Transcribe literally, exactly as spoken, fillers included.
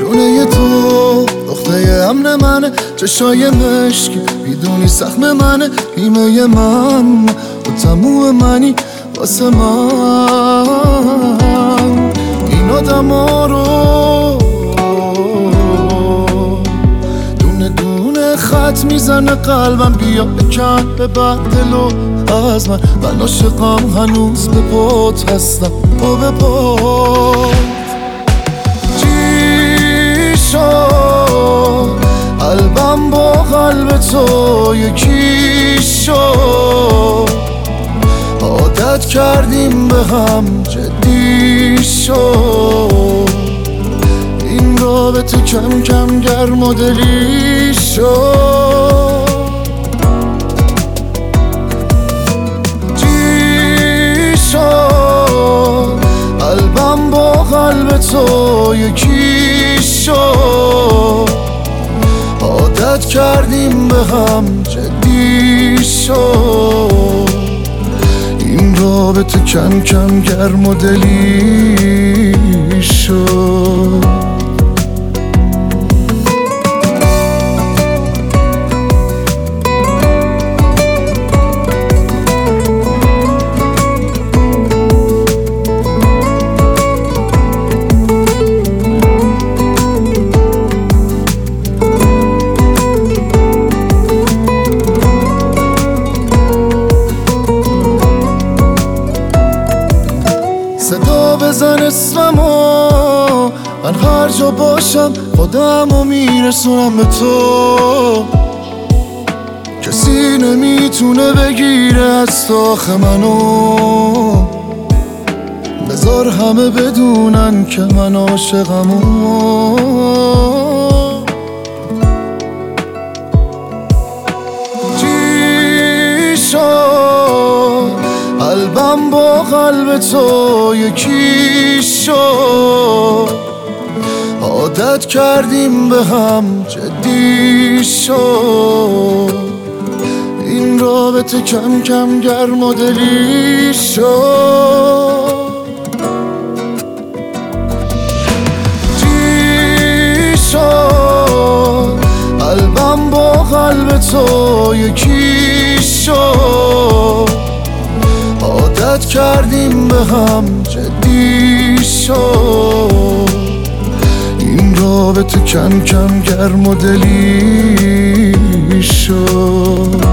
شونه تو نقطه امن منه، چشای مشکی میدونی سخم منه، ایمه من و تموم منی واسه من. این آدم ها رو دونه دونه خط میزنه قلبم، بیا بکن به بعد دلو از من. من عاشقم هنوز به پات هستم، پا به پا. چی شد قلبم با قلب تو یکی شد، عادت کردیم به هم جدی شد، این رابطه کم کم گرم و دلی شد. چی شد قلبم با قلب تو یکی شد، عادت کردیم به هم جدی شد، این رابطه کم کم گرم و دلی شد. صدا بزن اسممو، من هر جا باشم خودمو میرسونم به تو، کسی نمیتونه بگیره از تاخ منو، بذار همه بدونن که من عاشقمو. چی شد قلبم با قلب تو یکی شد، عادت کردیم به هم جدی شد، این رابطه کم کم گرم و دلی شد. چی شد قلبم با قلب تو یکی شد، عادت کردیم به هم جدی شد، این رابطه کم کم گرم و دلی شد.